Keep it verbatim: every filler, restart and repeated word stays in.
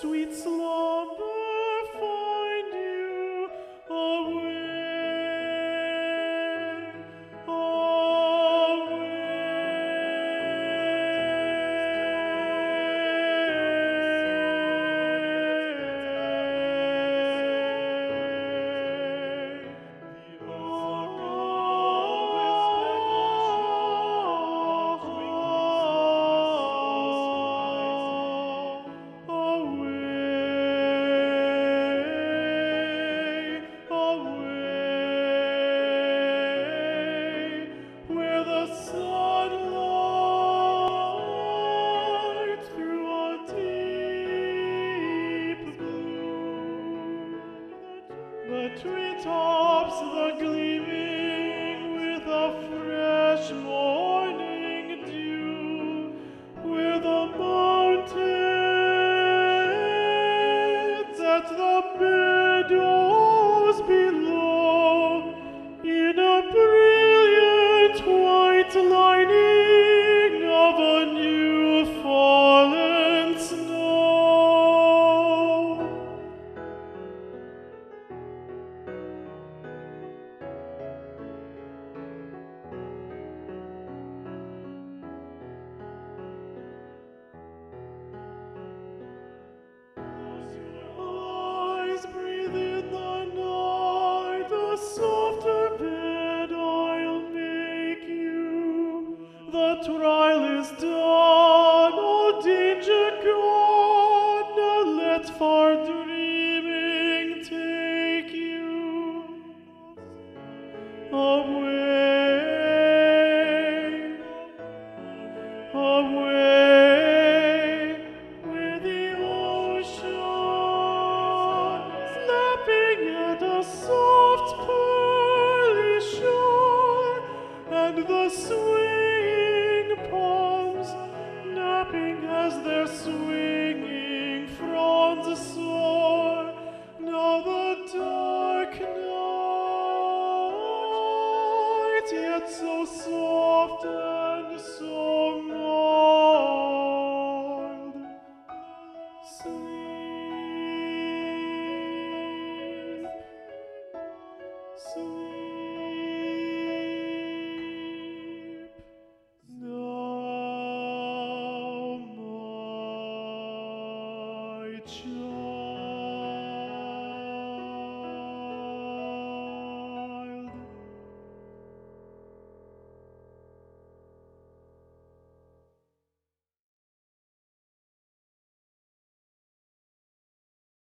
sweet slumber find you away, away. The treetops, the gleaming with a fresh morning dew, where the mountains at the meadows below, in a brilliant white lining of a new fallen snow. Breathe in the night, a softer bed I'll make you. The trial is done, all danger gone. Now let far dreaming take you away, away, where the ocean at a soft pearly shore, and the swinging palms napping as their swinging fronds soar. Now the dark night, yet so soft and so mild, sleep. So